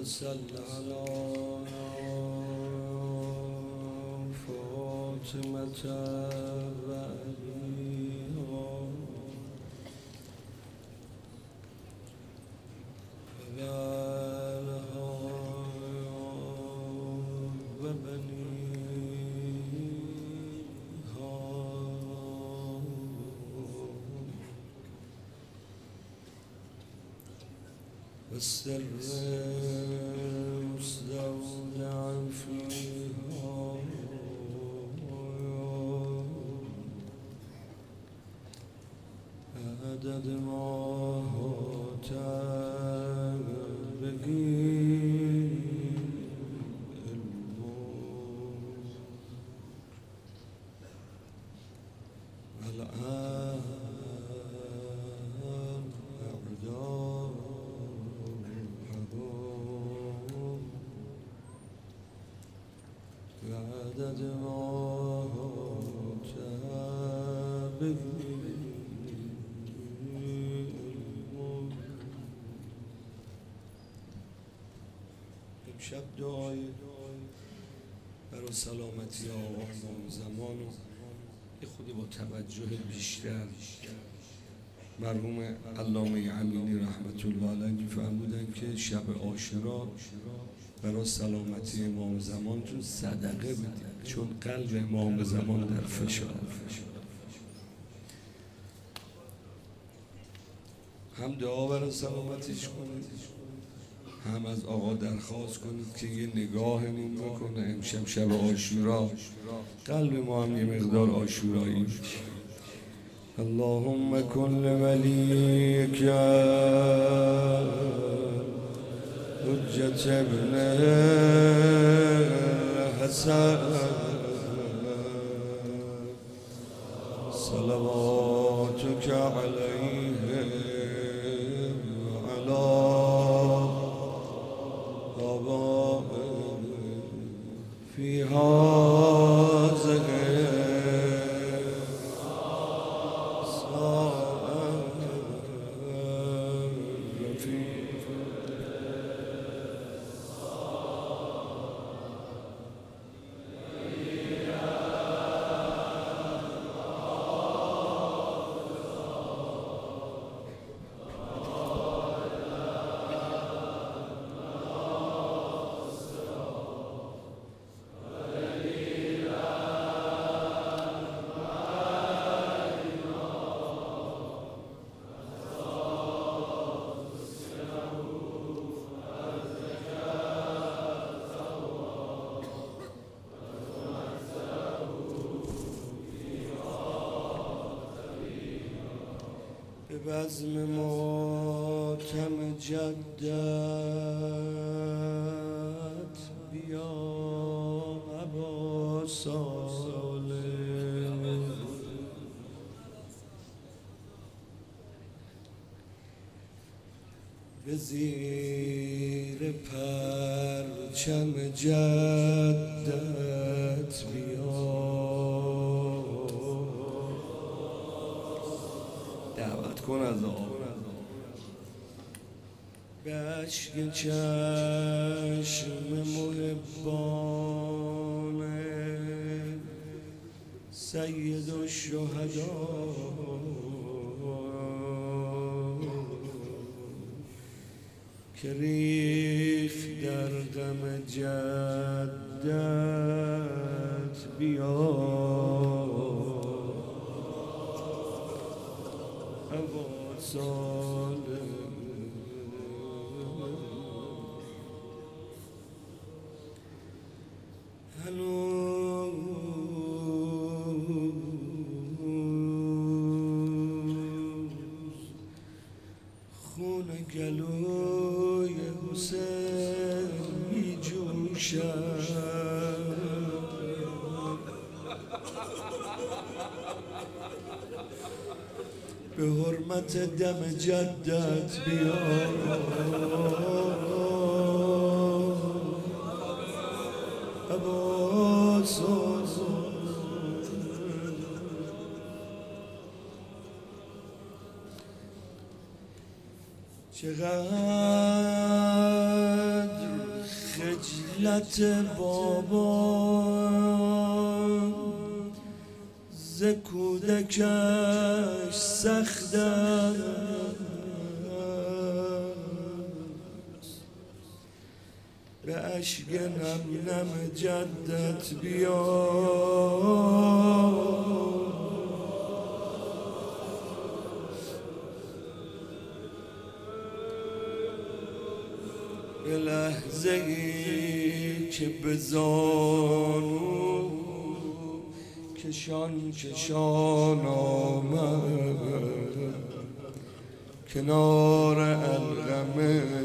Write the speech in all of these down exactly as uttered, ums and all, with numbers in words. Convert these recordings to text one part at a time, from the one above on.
صل على فاطمة وأبيها وبالها وبنيها والسر المستودع فيها عدد ما تبقي الموت والآن أعداء عدد ما تبقي امشب دعای برای سلامتی آقایان زمان و یه خودی با توجه بیشتر مرحوم علامه امینی رحمت الله علیه فرمودن که شب عاشورا برای سلامتی امام زمانتون صدقه بدید، چون قلب امام زمان در فشار. هم دعا برای سلامتیش کنید، هم از آقا درخواست کنید که یه نگاهمون بکنه. امشب شب عاشورا قلب ما هم یه مقدار عاشورایی بشه. اللهم کن ولیک حجت ابن حسن صلواتک علیه وعلی آبائه فی هذه به بزم ماتم جدت بیا ابا صالح، به زیر پرچم جدت بیا دعوت کن از آب به اشک چشم محبان سید الشهدا که ریخت در غم جدت بیا ابا صالح. هنوز خون گلوی حسین می جوشد، به حرمت دم جدت بیا ابا صالح. چقدر رحلت بابا ز کودکش سخت به اشک نم نم جدت بیا به لحظه ای که به زانو کشان کشان آمد کنار الغم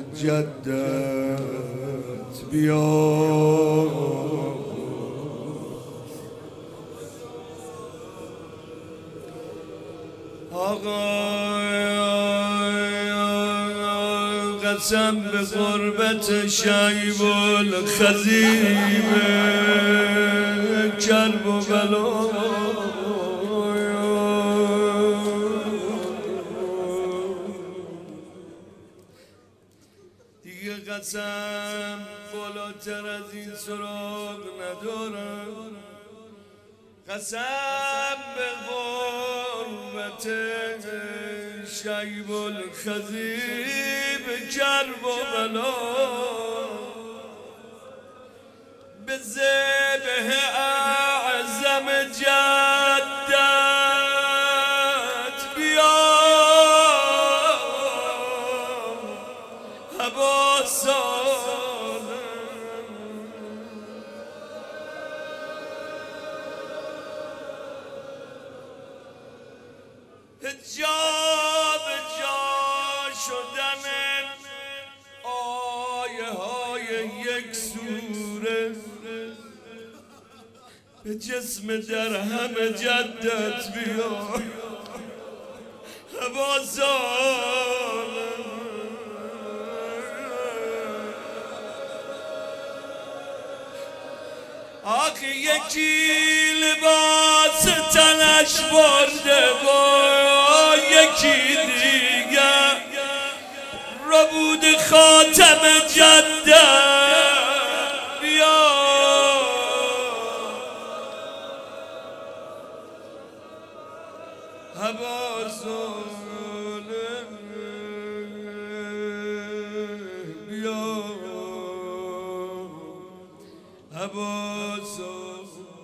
جدت بیا آقا قسم به غربت شیب الخزیب کرب و بلا دیگه قسم بالاتر از این سراغ ندارم قسم به غربت شیب الخزیب کرب و بلا به ذبح اعظم جدت بیا ابا سالم جا به جا شدن آیه های یک سوره به جسم درهم جدت بیا ابا سالم آخه یکی لباس تنش برده و یکی دیگر رو بود خاتم جدت بیا ابا سالم بیا ابا سالم